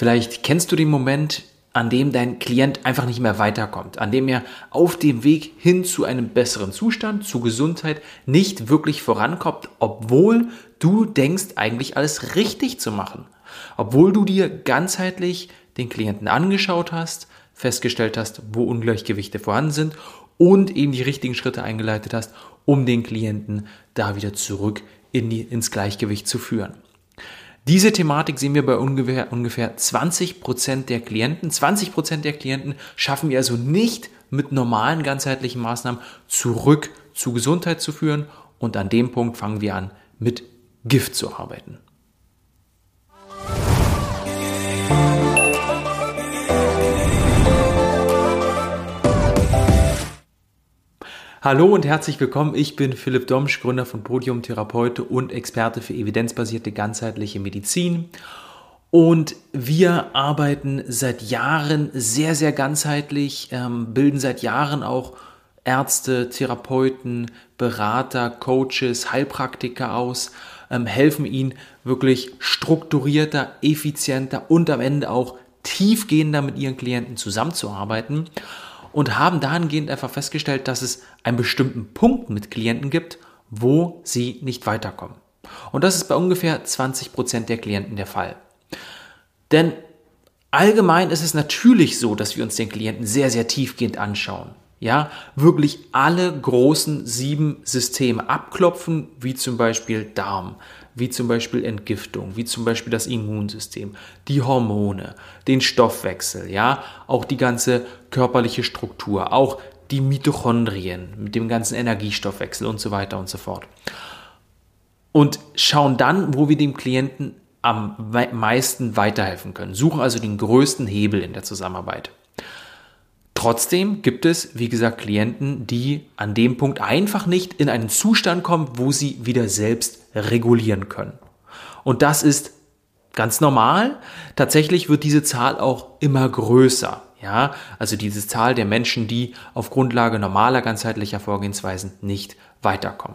Vielleicht kennst du den Moment, an dem dein Klient einfach nicht mehr weiterkommt, an dem er auf dem Weg hin zu einem besseren Zustand, zu Gesundheit nicht wirklich vorankommt, obwohl du denkst, eigentlich alles richtig zu machen. Obwohl du dir ganzheitlich den Klienten angeschaut hast, festgestellt hast, wo Ungleichgewichte vorhanden sind und eben die richtigen Schritte eingeleitet hast, um den Klienten da wieder zurück ins Gleichgewicht zu führen. Diese Thematik sehen wir bei ungefähr 20% der Klienten. 20% der Klienten schaffen wir also nicht mit normalen ganzheitlichen Maßnahmen zurück zu Gesundheit zu führen. Und an dem Punkt fangen wir an, mit Gift zu arbeiten. Hallo und herzlich willkommen, ich bin Philipp Domsch, Gründer von Podium Therapeute und Experte für evidenzbasierte ganzheitliche Medizin. Und wir arbeiten seit Jahren sehr, sehr ganzheitlich, bilden seit Jahren auch Ärzte, Therapeuten, Berater, Coaches, Heilpraktiker aus, helfen ihnen wirklich strukturierter, effizienter und am Ende auch tiefgehender mit ihren Klienten zusammenzuarbeiten. Und haben dahingehend einfach festgestellt, dass es einen bestimmten Punkt mit Klienten gibt, wo sie nicht weiterkommen. Und das ist bei ungefähr 20% der Klienten der Fall. Denn allgemein ist es natürlich so, dass wir uns den Klienten sehr, sehr tiefgehend anschauen. Ja, wirklich alle großen 7 Systeme abklopfen, wie zum Beispiel Darm, wie zum Beispiel Entgiftung, wie zum Beispiel das Immunsystem, die Hormone, den Stoffwechsel, ja, auch die ganze körperliche Struktur, auch die Mitochondrien mit dem ganzen Energiestoffwechsel und so weiter und so fort. Und schauen dann, wo wir dem Klienten am meisten weiterhelfen können, suchen also den größten Hebel in der Zusammenarbeit. Trotzdem gibt es, wie gesagt, Klienten, die an dem Punkt einfach nicht in einen Zustand kommen, wo sie wieder selbst regulieren können. Und das ist ganz normal. Tatsächlich wird diese Zahl auch immer größer. Ja, also diese Zahl der Menschen, die auf Grundlage normaler ganzheitlicher Vorgehensweisen nicht weiterkommen.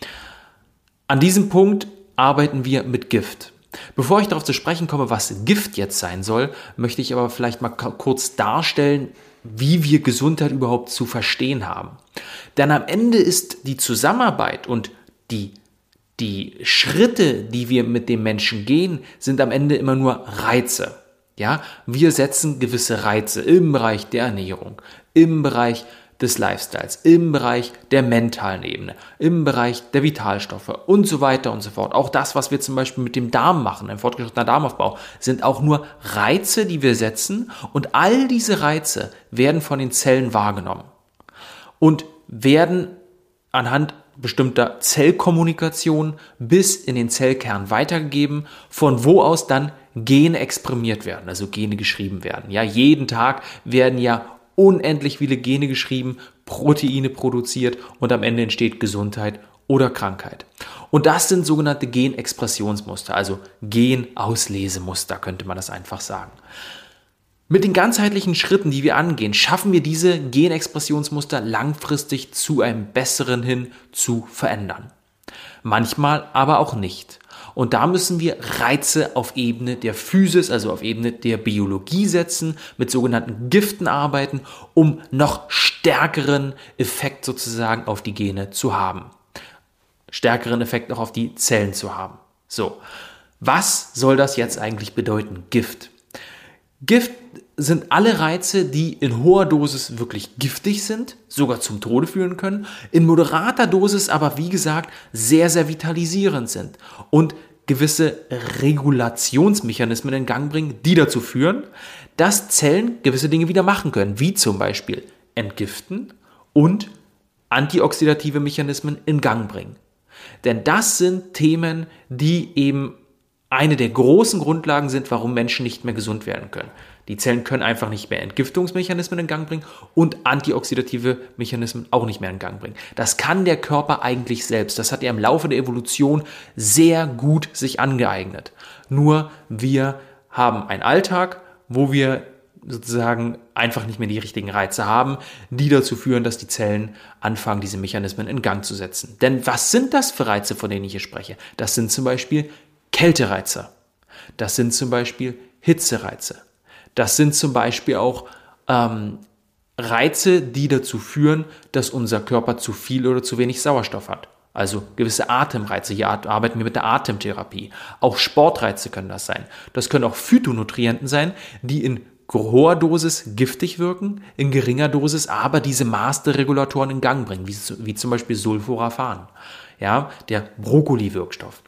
An diesem Punkt arbeiten wir mit Gift. Bevor ich darauf zu sprechen komme, was Gift jetzt sein soll, möchte ich aber vielleicht mal kurz darstellen, wie wir Gesundheit überhaupt zu verstehen haben. Denn am Ende ist die Zusammenarbeit und die Schritte, die wir mit dem Menschen gehen, sind am Ende immer nur Reize. Ja, wir setzen gewisse Reize im Bereich der Ernährung, im Bereich des Lifestyles, im Bereich der mentalen Ebene, im Bereich der Vitalstoffe und so weiter und so fort. Auch das, was wir zum Beispiel mit dem Darm machen, ein fortgeschrittener Darmaufbau, sind auch nur Reize, die wir setzen, und all diese Reize werden von den Zellen wahrgenommen und werden anhand bestimmter Zellkommunikation bis in den Zellkern weitergegeben, von wo aus dann Gene exprimiert werden, also Gene geschrieben werden. Ja, jeden Tag werden ja unendlich viele Gene geschrieben, Proteine produziert und am Ende entsteht Gesundheit oder Krankheit. Und das sind sogenannte Genexpressionsmuster, also Genauslesemuster, könnte man das einfach sagen. Mit den ganzheitlichen Schritten, die wir angehen, schaffen wir diese Genexpressionsmuster langfristig zu einem besseren hin zu verändern. Manchmal aber auch nicht. Und da müssen wir Reize auf Ebene der Physis, also auf Ebene der Biologie setzen, mit sogenannten Giften arbeiten, um noch stärkeren Effekt sozusagen auf die Gene zu haben. Stärkeren Effekt auch auf die Zellen zu haben. So, was soll das jetzt eigentlich bedeuten? Gift. Gift sind alle Reize, die in hoher Dosis wirklich giftig sind, sogar zum Tode führen können, in moderater Dosis aber, wie gesagt, sehr, sehr vitalisierend sind und gewisse Regulationsmechanismen in Gang bringen, die dazu führen, dass Zellen gewisse Dinge wieder machen können, wie zum Beispiel entgiften und antioxidative Mechanismen in Gang bringen. Denn das sind Themen, die eben eine der großen Grundlagen sind, warum Menschen nicht mehr gesund werden können. Die Zellen können einfach nicht mehr Entgiftungsmechanismen in Gang bringen und antioxidative Mechanismen auch nicht mehr in Gang bringen. Das kann der Körper eigentlich selbst. Das hat er im Laufe der Evolution sehr gut sich angeeignet. Nur wir haben einen Alltag, wo wir sozusagen einfach nicht mehr die richtigen Reize haben, die dazu führen, dass die Zellen anfangen, diese Mechanismen in Gang zu setzen. Denn was sind das für Reize, von denen ich hier spreche? Das sind zum Beispiel Kältereize. Das sind zum Beispiel Hitzereize. Das sind zum Beispiel auch Reize, die dazu führen, dass unser Körper zu viel oder zu wenig Sauerstoff hat. Also gewisse Atemreize. Hier arbeiten wir mit der Atemtherapie. Auch Sportreize können das sein. Das können auch Phytonutrienten sein, die in hoher Dosis giftig wirken, in geringer Dosis aber diese Masterregulatoren in Gang bringen, wie zum Beispiel Sulforaphan, ja, der Brokkoli-Wirkstoff.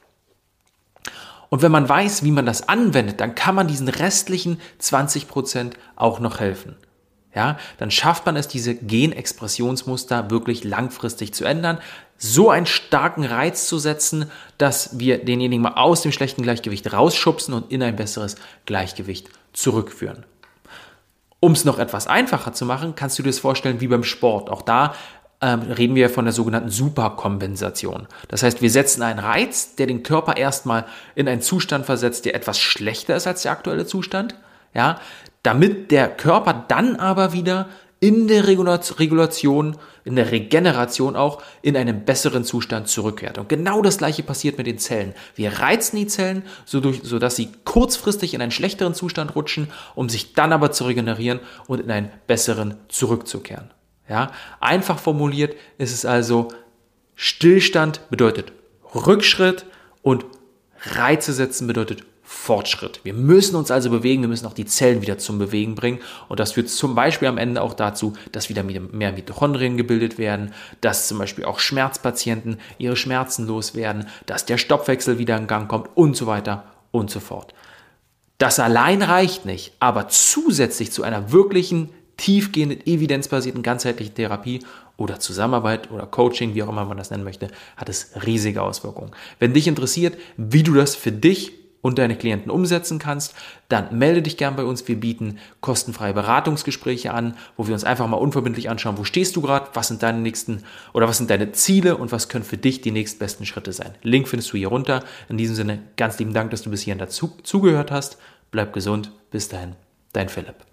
Und wenn man weiß, wie man das anwendet, dann kann man diesen restlichen 20% auch noch helfen. Ja, dann schafft man es, diese Genexpressionsmuster wirklich langfristig zu ändern, so einen starken Reiz zu setzen, dass wir denjenigen mal aus dem schlechten Gleichgewicht rausschubsen und in ein besseres Gleichgewicht zurückführen. Um es noch etwas einfacher zu machen, kannst du dir das vorstellen wie beim Sport. Auch da reden wir von der sogenannten Superkompensation. Das heißt, wir setzen einen Reiz, der den Körper erstmal in einen Zustand versetzt, der etwas schlechter ist als der aktuelle Zustand, ja, damit der Körper dann aber wieder in der Regulation, in der Regeneration auch in einen besseren Zustand zurückkehrt. Und genau das Gleiche passiert mit den Zellen. Wir reizen die Zellen, sodass sie kurzfristig in einen schlechteren Zustand rutschen, um sich dann aber zu regenerieren und in einen besseren zurückzukehren. Ja? Einfach formuliert ist es also, Stillstand bedeutet Rückschritt und Reize setzen bedeutet Fortschritt. Wir müssen uns also bewegen, wir müssen auch die Zellen wieder zum Bewegen bringen und das führt zum Beispiel am Ende auch dazu, dass wieder mehr Mitochondrien gebildet werden, dass zum Beispiel auch Schmerzpatienten ihre Schmerzen loswerden, dass der Stoffwechsel wieder in Gang kommt und so weiter und so fort. Das allein reicht nicht, aber zusätzlich zu einer wirklichen, tiefgehenden, evidenzbasierten, ganzheitlichen Therapie oder Zusammenarbeit oder Coaching, wie auch immer man das nennen möchte, hat es riesige Auswirkungen. Wenn dich interessiert, wie du das für dich und deine Klienten umsetzen kannst, dann melde dich gern bei uns. Wir bieten kostenfreie Beratungsgespräche an, wo wir uns einfach mal unverbindlich anschauen, wo stehst du gerade, was sind deine nächsten oder was sind deine Ziele und was können für dich die nächstbesten Schritte sein. Link findest du hier runter. In diesem Sinne, ganz lieben Dank, dass du bis hierhin zugehört hast. Bleib gesund. Bis dahin, dein Philipp.